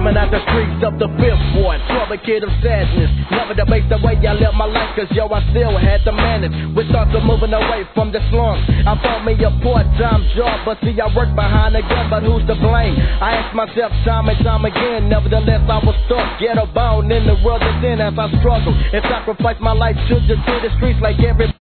Coming out the streets of the fifth ward, trouble kid of sadness. Never debate the way I live my life, cause yo, I still had to manage. With thoughts of moving away from the slums, I found me a part-time job, but see I work behind the gun, but who's to blame? I ask myself time and time again, nevertheless I was stuck, ghetto bound in the world within as I struggle and sacrifice my life to the streets like every